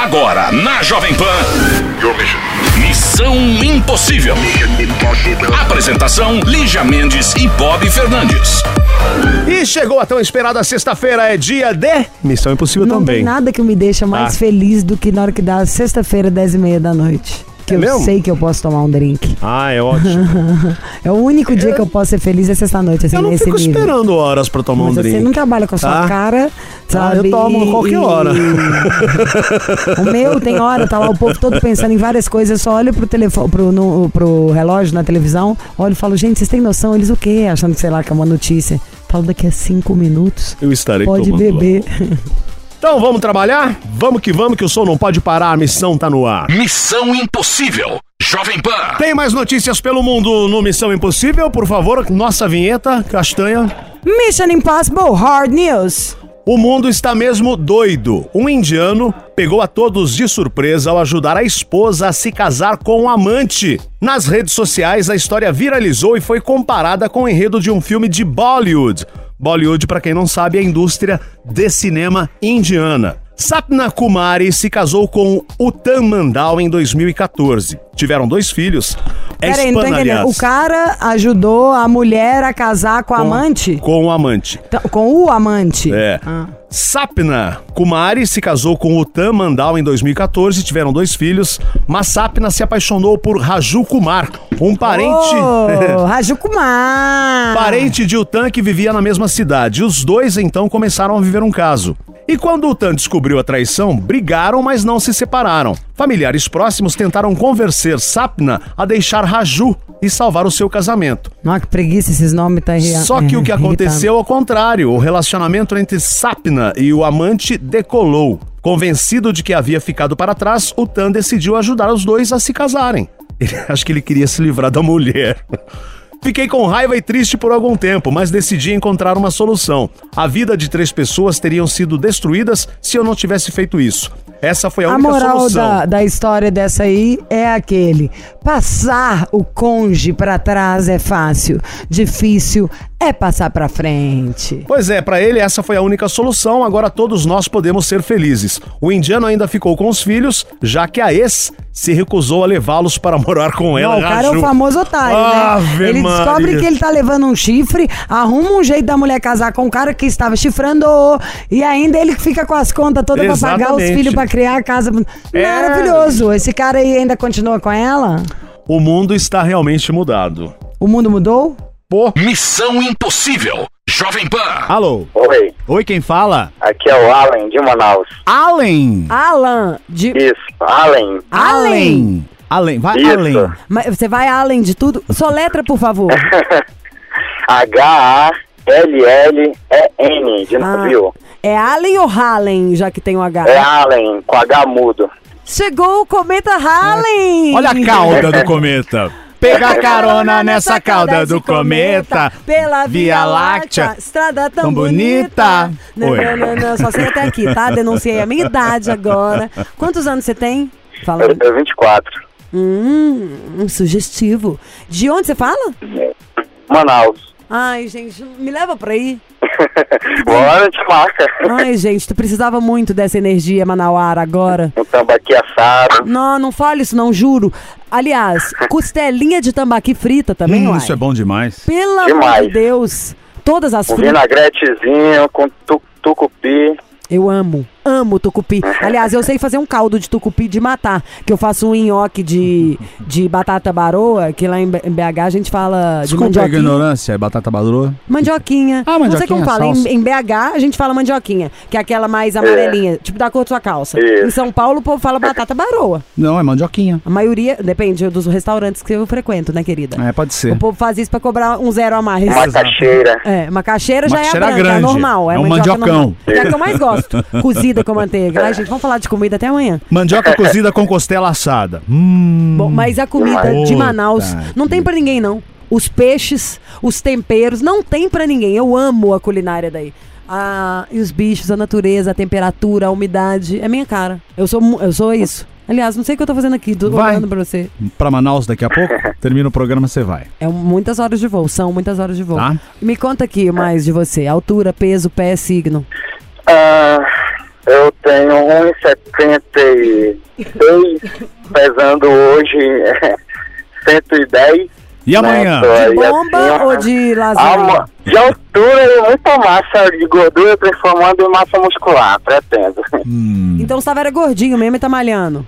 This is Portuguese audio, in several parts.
Agora, na Jovem Pan, Missão Impossível. Apresentação, Lígia Mendes e Bob Fernandes. E chegou a tão esperada sexta-feira, é dia de Missão Impossível não também. Não tem nada que me deixa mais feliz do que na hora que dá sexta-feira, 10h30 da noite. Que eu mesmo? sei que eu posso tomar um drink. Ah, é ótimo. É o único dia que eu posso ser feliz é sexta-noite, assim, Eu não nesse fico nível. esperando horas pra tomar Mas um drink. você não trabalha com a sua cara, sabe? Eu tomo a qualquer hora. O meu tem hora, tá lá o povo todo pensando em várias coisas. Eu só olho pro telefone, pro relógio na televisão, olho e falo, gente, vocês têm noção? Eles o quê? Achando que, sei lá, que é uma notícia. Falo, daqui a 5 minutos Eu estarei pode tomando beber. Então vamos trabalhar? Vamos, que o som não pode parar, a missão tá no ar. Missão Impossível. Jovem Pan. Tem mais notícias pelo mundo no Missão Impossível? Por favor, nossa vinheta, Castanha. Mission Impossible Hard News. O mundo está mesmo doido. Um indiano pegou a todos de surpresa ao ajudar a esposa a se casar com um amante. Nas redes sociais, a história viralizou e foi comparada com o enredo de um filme de Bollywood. Bollywood, para quem não sabe, é a indústria de cinema indiana. Sapna Kumari se casou com Uttam Mandal em 2014. Tiveram 2 filhos. Peraí, não tô entendendo. O cara ajudou a mulher a casar com a amante? Com o amante. Com o amante? É. Sapna Kumari se casou com Uttam Mandal em 2014, tiveram 2 filhos, mas Sapna se apaixonou por Raju Kumar, um parente... Raju Kumar! Parente de Uttam que vivia na mesma cidade. Os dois, então, começaram a viver um caso. E quando Uttam descobriu a traição, brigaram, mas não se separaram. Familiares próximos tentaram convencer Sapna a deixar Raju e salvar o seu casamento. Nossa, que preguiça, esses nomes tá Só que o que aconteceu ao contrário, o relacionamento entre Sapna e o amante decolou. Convencido de que havia ficado para trás, Uttam decidiu ajudar os dois a se casarem. Acho que ele queria se livrar da mulher. Fiquei com raiva e triste por algum tempo, mas decidi encontrar uma solução. A vida de 3 pessoas teriam sido destruídas se eu não tivesse feito isso. Essa foi a única solução. A moral da história dessa aí é aquele: passar o cônjuge pra trás é fácil, difícil é passar pra frente. Pois é, pra ele essa foi a única solução, agora todos nós podemos ser felizes. O indiano ainda ficou com os filhos, já que a ex se recusou a levá-los para morar com ela. Não, o cara é o famoso otário, né? Ele descobre que ele tá levando um chifre, arruma um jeito da mulher casar com o cara que estava chifrando, e ainda ele fica com as contas todas pra pagar os filhos pra criar a casa. Maravilhoso. Esse cara aí ainda continua com ela? O mundo está realmente mudado. O mundo mudou? Missão Impossível. Jovem Pan. Alô? Oi. Oi, quem fala? Aqui é o Allen, de Manaus. Allen. Alan. Isso, Allen. Allen, vai Isso. Allen. Mas você vai além de tudo? Soletra, por favor. H-A-L-L-E-N, de navio. É Allen ou Hallen, já que tem o H? É Allen, com H mudo. Chegou o cometa Hallen! Olha a cauda do cometa. Pegar carona nessa cauda do cometa, pela Via Láctea, estrada tão bonita. Não, só sei até aqui, tá? Denunciei a minha idade agora. Quantos anos você tem? Fala. Eu tenho 24. Sugestivo. De onde você fala? Manaus. Ai, gente, me leva pra aí. Bora, te marca. Ai, gente, tu precisava muito dessa energia manauara agora. Um tambaqui assado. Não fale isso não, juro. Aliás, costelinha de tambaqui frita também, uai. Isso é bom demais. Pelo amor Demais. de Deus. Todas as Um frutas. vinagretezinho com tucupi. Eu amo tucupi. Aliás, eu sei fazer um caldo de tucupi de matar, que eu faço um nhoque de batata baroa, que lá em BH a gente fala de Desculpa a mandioquinha. ignorância, é batata baroa? Mandioquinha. Ah, Não sei como fala. salsa. Em BH a gente fala mandioquinha, que é aquela mais amarelinha, tipo da cor da sua calça. Isso. Em São Paulo o povo fala batata baroa. Não, é mandioquinha. A maioria, depende dos restaurantes que eu frequento, né, querida? É, pode ser. O povo faz isso pra cobrar um 0 a mais. Macaxeira. É, macaxeira já Macaxeira é a branca, grande. normal. É um mandioca mandiocão. normal. É a que eu mais gosto. Cozida com manteiga. Ai, gente, vamos falar de comida até amanhã. Mandioca cozida com costela assada. Bom, mas a comida de Puta Manaus não tem pra ninguém, não. Os peixes, os temperos, não tem pra ninguém. Eu amo a culinária daí. E os bichos, a natureza, a temperatura, a umidade. É minha cara. Eu sou isso. Aliás, não sei o que eu tô fazendo aqui, tô Vai. olhando pra você. Pra Manaus daqui a pouco, termina o programa, você vai. Muitas horas de voo, são muitas horas de voo. Tá. Me conta aqui mais de você. Altura, peso, pé, signo. Eu tenho 1,76, pesando hoje 110. E amanhã? De bomba assim, ou de lasanha? De altura e muita massa de gordura transformando em massa muscular, pretendo. Então você era gordinho mesmo e tá malhando?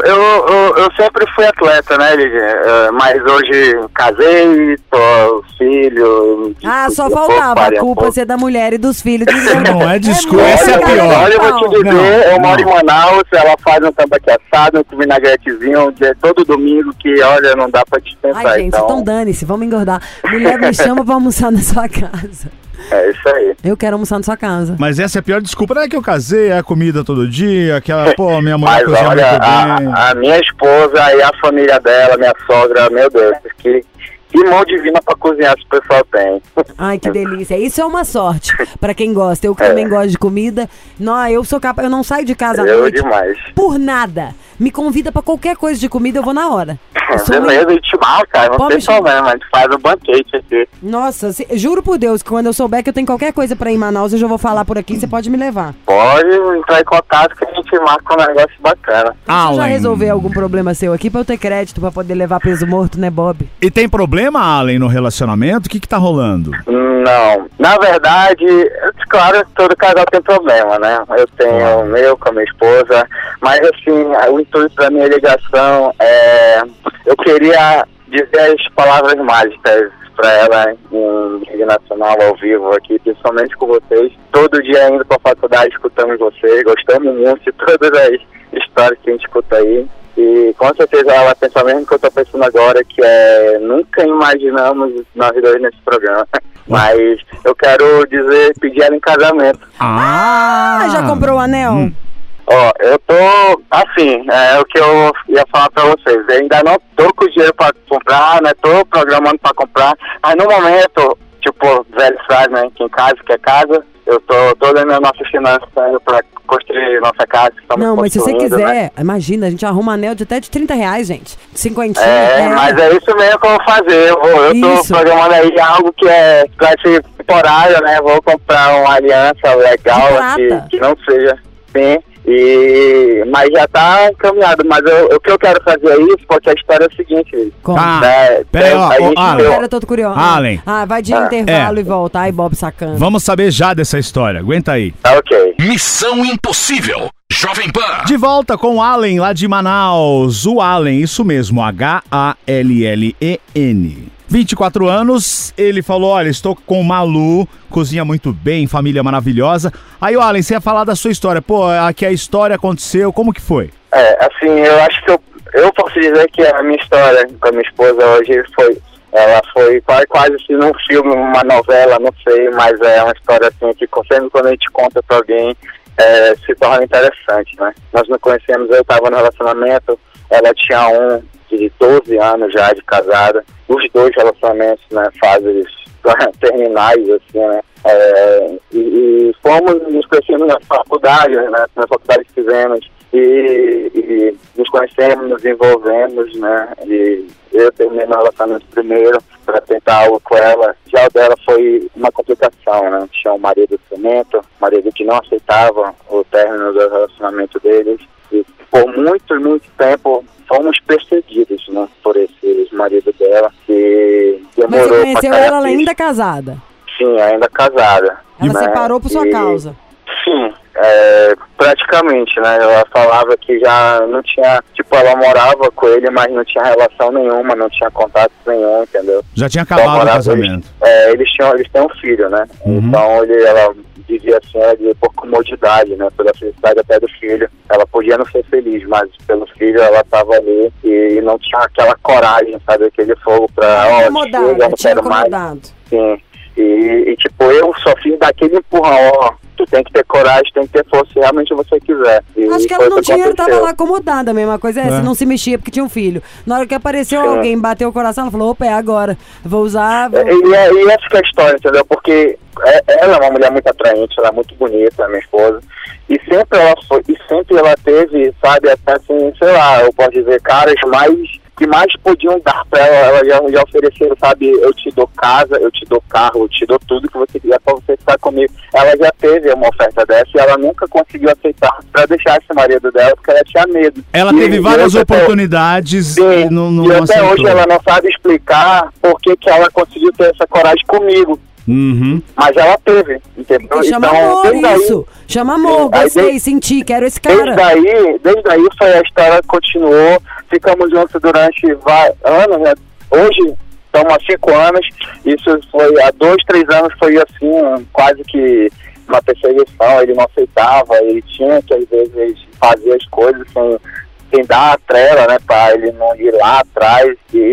Eu sempre fui atleta, né, Lidia? Mas hoje casei, tô filho. Só faltava a culpa ser da mulher e dos filhos. Não é desculpa, essa é a pior. Olha, eu vou te dizer, eu moro em Manaus, ela faz um tambaqui assado, um vinagretezinho todo domingo que, olha, não dá pra dispensar. Ai, gente, então dane-se, vamos engordar. Mulher me chama pra almoçar na sua casa. É isso aí. Eu quero almoçar na sua casa. Mas essa é a pior desculpa. Não é que eu casei, é a comida todo dia, aquela, minha mulher cozinha muito bem. A minha esposa e a família dela, minha sogra, meu Deus, que mão divina pra cozinhar esse pessoal tem. Ai, que delícia. Isso é uma sorte pra quem gosta. Eu que também gosto de comida. Não, eu sou capaz, eu não saio de casa à noite demais. Por nada. Me convida pra qualquer coisa de comida, eu vou na hora. Beleza, a gente mal, cara, não tem problema, a gente faz um banquete aqui. Nossa, juro por Deus que quando eu souber que eu tenho qualquer coisa pra ir em Manaus, eu já vou falar por aqui, você pode me levar. Pode entrar em contato que a gente marca um negócio bacana. Deixa eu já resolver algum problema seu aqui pra eu ter crédito pra poder levar peso morto, né, Bob? E tem problema, Allen, no relacionamento? O que tá rolando? Não, na verdade, claro, todo casal tem problema, né? Eu tenho o meu com a minha esposa, mas assim, o intuito da minha ligação é... Eu queria dizer as palavras mágicas para ela em rede nacional ao vivo aqui, principalmente com vocês. Todo dia indo para a faculdade escutamos vocês, gostamos muito de todas as histórias que a gente escuta aí. E com certeza ela pensa mesmo que eu estou pensando agora, que nunca imaginamos nós dois nesse programa. Mas eu quero pedir ela em casamento. Já comprou o anel? Eu tô, assim, é o que eu ia falar pra vocês. Eu ainda não tô com dinheiro pra comprar, né? Tô programando pra comprar. Mas no momento, tipo, velho frase, né? Quem casa, quer casa. Eu tô dando as nossas finanças pra construir nossa casa. Não, mas se você quiser, né? Imagina, a gente arruma anel de até de R$30, gente. 50. Mas é isso mesmo que eu vou fazer. Eu tô programando aí algo que vai ser temporário, né? Vou comprar uma aliança legal, que não seja assim. Mas já tá encaminhado, mas o que eu quero fazer é isso, porque a história é a seguinte. Pera, tô curioso. Allen. Vai de intervalo e volta. Ai, Bob sacana. Vamos saber já dessa história, aguenta aí. Ok. Missão Impossível, Jovem Pan. De volta com o Allen, lá de Manaus. O Allen, isso mesmo, H-A-L-L-E-N. 24 anos, ele falou, olha, estou com o Malu, cozinha muito bem, família maravilhosa. Aí, o Allen, você ia falar da sua história. Aqui a história aconteceu, como que foi? Assim, eu acho que eu posso dizer que a minha história com a minha esposa hoje ela foi quase assim num filme, uma novela, não sei, mas é uma história assim que sempre quando a gente conta pra alguém, se torna interessante, né? Nós nos conhecemos, eu estava no relacionamento, ela tinha de 12 anos já de casada, os dois relacionamentos, né, fases terminais, assim, né, e nos conhecemos na faculdade, né, na faculdade que fizemos, e nos conhecemos, nos envolvemos, né, e eu terminei meu relacionamento primeiro para tentar algo com ela. Já o dela foi uma complicação, né, tinha um marido ciumento, marido que não aceitava o término do relacionamento deles, e por muito, muito tempo fomos perseguidos, né, por esse marido dela, que demorou. Mas você conheceu ela ainda casada? Sim, ainda casada. Ela separou por sua causa? Sim, praticamente, né, ela falava que já não tinha, tipo, ela morava com ele, mas não tinha relação nenhuma, não tinha contato nenhum, entendeu? Já tinha acabado o casamento. Eles têm um filho, né, então ela dizia assim, por comodidade, né, pela felicidade até do filho, ela podia não ser feliz, mas pelo filho ela estava ali e não tinha aquela coragem, sabe, aquele fogo pra, eu não quero mais. Sim, e tipo, eu só fiz daquele empurrão, tu tem que ter coragem, tem que ter força se realmente você quiser. Acho que ela não tinha, ela tava lá acomodada, a mesma coisa se não se mexia porque tinha um filho. Na hora que apareceu alguém, bateu o coração, ela falou, opa, é agora, vou usar... E essa que é a história, entendeu? Porque ela é uma mulher muito atraente, ela é muito bonita, a minha esposa, e sempre ela teve, sabe, até assim, sei lá, eu posso dizer, caras mais que mais podiam dar pra ela, já ofereceram, sabe, eu te dou casa, eu te dou carro, eu te dou tudo que você quiser pra você ficar comigo. Ela já teve uma oferta dessa e ela nunca conseguiu aceitar pra deixar esse marido dela, porque ela tinha medo. Ela teve várias oportunidades e não até aceitou. Hoje ela não sabe explicar por que ela conseguiu ter essa coragem comigo. Uhum. Mas ela teve, entendeu? Chama então, amor isso. Chama amor, gostei, senti, quero esse cara. Desde aí foi a história que continuou. Ficamos juntos durante anos, né? Hoje estamos há 5 anos. Isso foi há 2, 3 anos, foi assim, quase que uma perseguição. Ele não aceitava, ele tinha que às vezes fazer as coisas sem dar a trela, né, pra ele não ir lá atrás,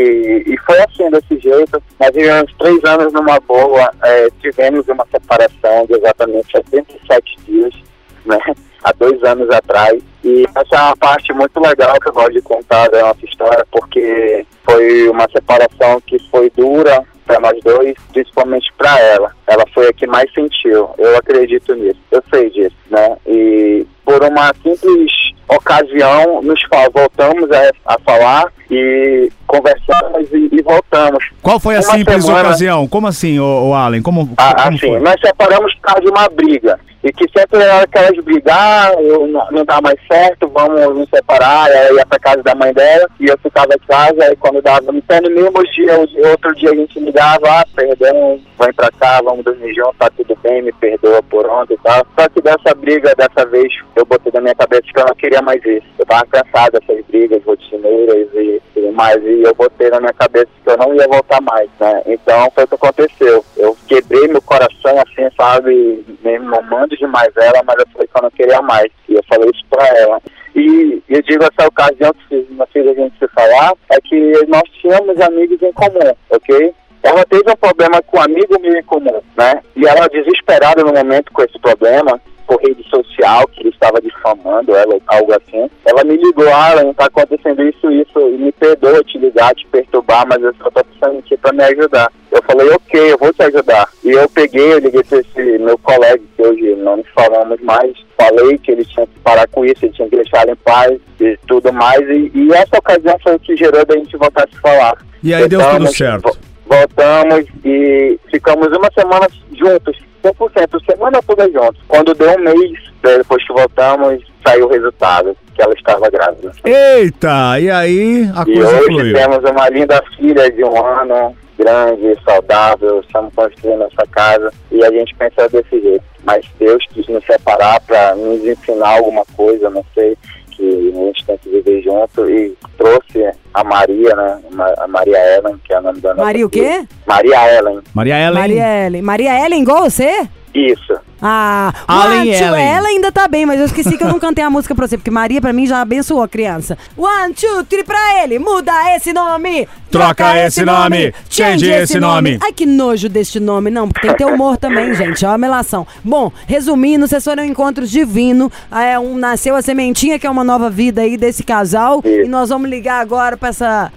e foi assim, desse jeito. Nós vivemos 3 anos numa boa, tivemos uma separação de exatamente 77 dias, né, há 2 anos atrás, e essa é uma parte muito legal que eu gosto de contar da nossa história, porque foi uma separação que foi dura para nós dois, principalmente para ela. Ela foi a que mais sentiu, eu acredito nisso, eu sei disso, né, e por uma simples ocasião voltamos a falar e conversamos e voltamos. Qual foi a simples ocasião? Como assim, o Allen? Como assim, foi? Nós separamos por causa de uma briga. E que sempre era aquelas brigar, não dá mais certo, vamos nos separar. Ela ia pra casa da mãe dela e eu ficava em casa. E quando dava no mesmo dia, outro dia a gente ligava, perdão, vem pra cá, vamos dormir junto, tá tudo bem, me perdoa por ontem e tal. Só que dessa briga, dessa vez, eu botei na minha cabeça que eu não queria mais isso. Eu tava cansado dessas brigas rotineiras e tudo mais. E eu botei na minha cabeça que eu não ia voltar mais, né? Então foi o que aconteceu. Eu quebrei meu coração assim, sabe, mesmo amando demais ela, mas eu falei que eu não queria mais. E eu falei isso pra ela. E eu digo, essa ocasião que não fez a gente se falar, é que nós tínhamos amigos em comum, ok? Ela teve um problema com um amigo meu em comum, né? E ela, desesperada no momento com esse problema, por rede social, que ele estava difamando ela, algo assim. Ela me ligou, Alan, tá acontecendo isso, e me perdoa te ligar, te perturbar, mas eu só tô precisando aqui pra me ajudar. Eu falei, ok, eu vou te ajudar. E eu liguei pra esse meu colega, que hoje não nos falamos mais, falei que ele tinha que parar com isso, ele tinha que deixar ela em paz e tudo mais, e essa ocasião foi o que gerou da gente voltar a se falar. E aí deu tudo certo. Voltamos e ficamos uma semana juntos, 100%, semana toda juntos. Quando deu um mês, depois que voltamos, saiu o resultado, que ela estava grávida. Eita, e aí a coisa fluiu. E hoje temos uma linda filha de 1 ano, grande, saudável, estamos construindo essa casa e a gente pensa desse jeito. Mas Deus quis nos separar para nos ensinar alguma coisa, não sei, que a gente tem que viver junto, e trouxe a Maria, né? A Maria Ellen, que é o nome da nossa Maria o quê? Maria Ellen. Maria Ellen. Maria Ellen. Maria Ellen, igual você? Isso. Ah, Allen Ellen. Ela ainda tá bem, mas eu esqueci que eu não cantei a música pra você, porque Maria pra mim já abençoou a criança. 1, 2, 3 pra ele, muda esse nome, troca esse nome, change esse nome. Ai, que nojo deste nome, não, porque tem que ter humor também, gente, ó a melação. Bom, resumindo, vocês foram encontros divinos, nasceu a sementinha, que é uma nova vida aí desse casal, e nós vamos ligar agora pra essa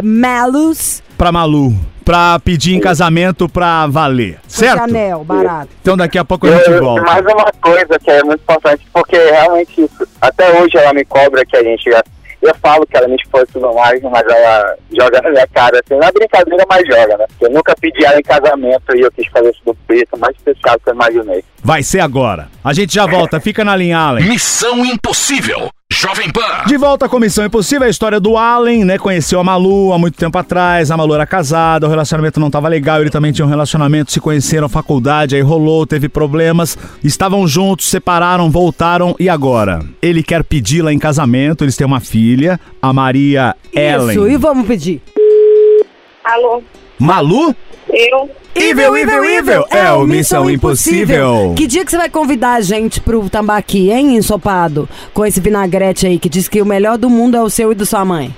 Malus. Pra Malu. Pra pedir em casamento pra valer, certo? Chanel, barato. Então daqui a pouco a gente volta. Mais uma coisa que é muito importante, porque realmente isso, até hoje ela me cobra que a gente já... Eu falo que ela é minha esposa e tudo mais, mas ela joga na minha cara, assim, na brincadeira, mas joga, né? Eu nunca pedi ela em casamento e eu quis fazer isso do preço mais especial que eu imaginei. Vai ser agora. A gente já volta, fica na linha, Allen. Missão Impossível, Jovem Pan. De volta com Missão Impossível, a história do Allen, né? Conheceu a Malu há muito tempo atrás, a Malu era casada, o relacionamento não tava legal, ele também tinha um relacionamento, se conheceram na faculdade, aí rolou, teve problemas, estavam juntos, separaram, voltaram, e agora? Ele quer pedi-la em casamento, eles têm uma filha, a Maria Ellen. Isso, e vamos pedir. Alô? Malu? Eu? Evil! É o Missão Impossível. Que dia que você vai convidar a gente pro tambaqui, hein, ensopado? Com esse vinagrete aí, que diz que o melhor do mundo é o seu e da sua mãe.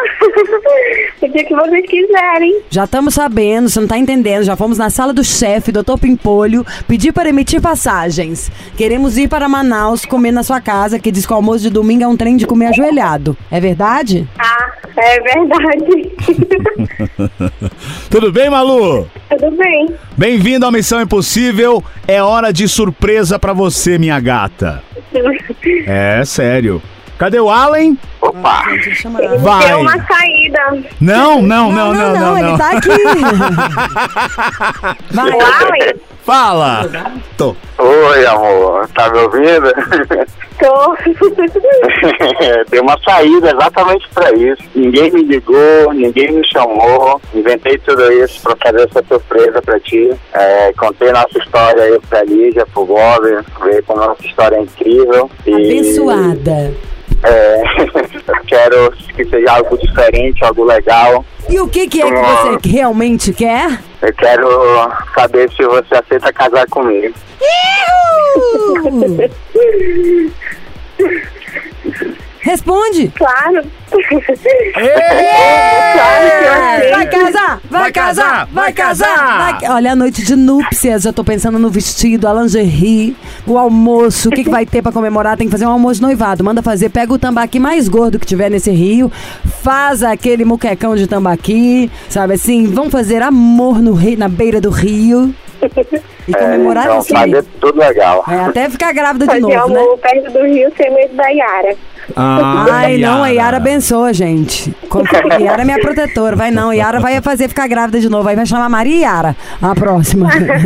O dia que vocês quiserem. Já estamos sabendo, você não tá entendendo. Já fomos na sala do chefe, Dr. Pimpolho, pedir para emitir passagens. Queremos ir para Manaus comer na sua casa, que diz que o almoço de domingo é um trem de comer ajoelhado. É verdade? É verdade. Tudo bem, Malu? Tudo bem. Bem-vindo ao Missão Impossível. É hora de surpresa pra você, minha gata. É sério. Cadê o Allen? Opa! Ele Vai. deu uma saída. Não, ele tá aqui. Vai. O Alan? Fala. Tô. Oi, amor. Tá me ouvindo? Tô. Deu uma saída exatamente pra isso. Ninguém me ligou, ninguém me chamou. Inventei tudo isso pra fazer essa surpresa pra ti. Contei nossa história aí pra Lígia, pro Bob, ver como nossa história é incrível. Abençoada. Quero que seja algo diferente, algo legal. E o que é que você realmente quer? Eu quero saber se você aceita casar comigo. Responde. Claro. Vai casar. Olha, a noite de núpcias, eu tô pensando no vestido, a lingerie, o almoço, o que vai ter pra comemorar. Tem que fazer um almoço noivado. Manda fazer, pega o tambaqui mais gordo que tiver nesse rio, faz aquele muquecão de tambaqui, sabe assim? Vamos fazer amor no rio, na beira do rio. E comemorar então, assim. Fazer tudo legal. Até ficar grávida de Fazer novo, amor né? perto do rio sem medo da Yara. Ai, não, a Yara abençoa, gente. Yara é minha protetora. Vai não, Yara vai fazer ficar grávida de novo. Aí vai chamar Maria e Yara, a próxima.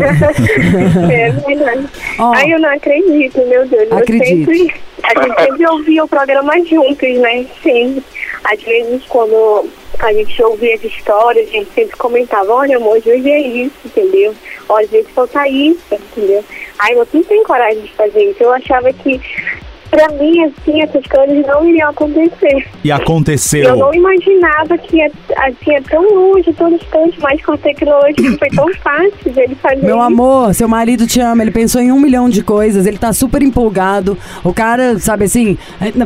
É verdade. Ai, eu não acredito, meu Deus. Acredito. A gente sempre ouvia o programa juntos, né? Sim. Às vezes, quando a gente ouvia as histórias, a gente sempre comentava, olha, amor, hoje é isso, entendeu? Olha, às vezes falta isso, entendeu? Ai, eu não tenho coragem de fazer isso. Eu achava que, pra mim, assim, essas coisas não iriam acontecer. E aconteceu. Eu não imaginava que assim, é tão longe, tão distante, mas com a tecnologia foi tão fácil de ele fazer. Meu amor, seu marido te ama, ele pensou em 1 milhão de coisas, ele tá super empolgado. O cara, sabe assim,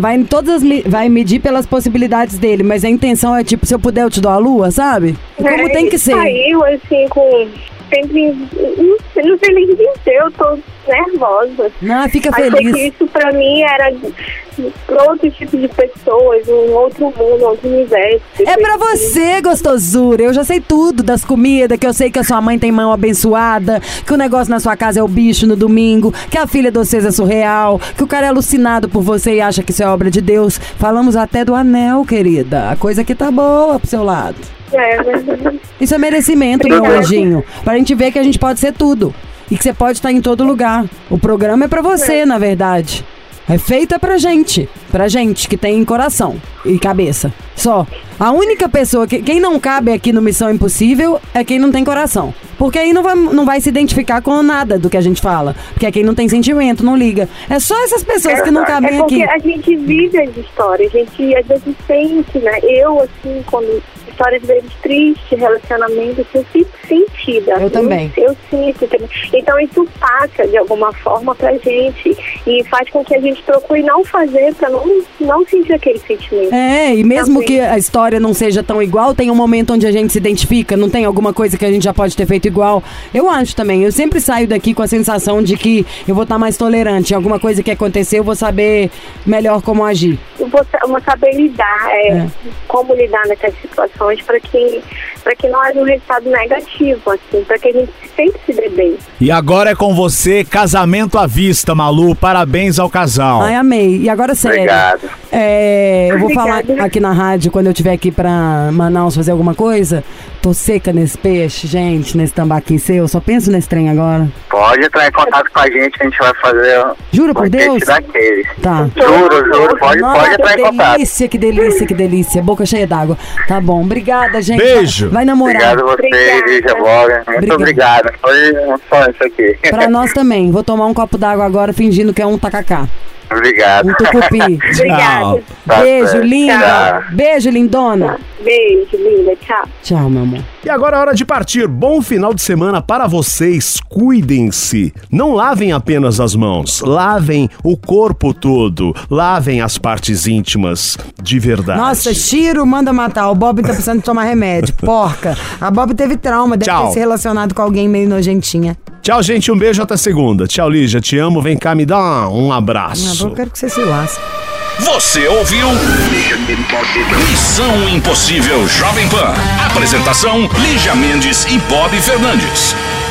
vai medir pelas possibilidades dele, mas a intenção é tipo, se eu puder eu te dou a lua, sabe? E como tem que ser. Saiu assim com... Sempre, não sei nem dizer, eu tô nervosa. Não, fica Achei feliz. que isso pra mim era pra outro tipo de pessoas, um outro mundo, outro universo. É pra você, gostosura. Eu já sei tudo das comidas, que eu sei que a sua mãe tem mão abençoada, que o negócio na sua casa é o bicho no domingo, que a filha de vocês é surreal, que o cara é alucinado por você e acha que isso é obra de Deus. Falamos até do anel, querida. A coisa aqui tá boa pro seu lado. Isso é merecimento, meu anjinho. Pra gente ver que a gente pode ser tudo. E que você pode estar em todo lugar. O programa é pra você, na verdade. É feita pra gente que tem coração e cabeça. Só. A única pessoa quem não cabe aqui no Missão Impossível é quem não tem coração. Porque aí não vai se identificar com nada do que a gente fala. Porque é quem não tem sentimento, não liga. É só essas pessoas que não cabem aqui. É porque a gente vive as histórias, a gente às vezes sente, né? Eu, assim, quando histórias vezes tristes, relacionamentos, eu fico sentida. Eu também. Eu sinto também. Então isso passa de alguma forma pra gente e faz com que a gente procure não fazer pra não sentir aquele sentimento. E mesmo que a história não seja tão igual, tem um momento onde a gente se identifica, não tem alguma coisa que a gente já pode ter feito igual. Eu acho também, eu sempre saio daqui com a sensação de que eu vou estar mais tolerante. Alguma coisa que acontecer, eu vou saber melhor como agir. Eu vou saber lidar, como lidar nessas situações para que não haja um resultado negativo, assim, para que a gente sempre se dê bem. E agora é com você, casamento à vista, Malu. Parabéns ao casal. Ai, amei. E agora, sério. Obrigado. Eu vou falar aqui na rádio, quando eu estiver aqui pra Manaus fazer alguma coisa. Tô seca nesse peixe, gente, nesse tambaqui seu. Eu só penso nesse trem agora. Pode entrar em contato com a gente que a gente vai fazer. Jura por Deus? Daqueles. Tá. Juro. Pode entrar em contato. Que delícia. Boca cheia d'água. Tá bom. Obrigada, gente. Beijo. Vai namorar. Obrigado a você, Lígia Boga. Muito obrigado. Foi um sonho isso aqui. Pra nós também. Vou tomar um copo d'água agora fingindo que é um tacacá. Obrigado. Um tucupi. Obrigada. Beijo, linda. Tchau. Beijo, lindona. Beijo, linda. Tchau. Tchau, meu amor. E agora é hora de partir. Bom final de semana para vocês. Cuidem-se. Não lavem apenas as mãos. Lavem o corpo todo. Lavem as partes íntimas de verdade. Nossa, Chiro manda matar. O Bob tá precisando tomar remédio. Porca. A Bob teve trauma. Deve ter se relacionado com alguém meio nojentinha. Tchau, gente. Um beijo até segunda. Tchau, Lígia. Te amo. Vem cá, me dá um abraço. Eu quero que você se lasque. Você ouviu Missão Impossível Jovem Pan. Apresentação: Lígia Mendes e Bob Fernandes.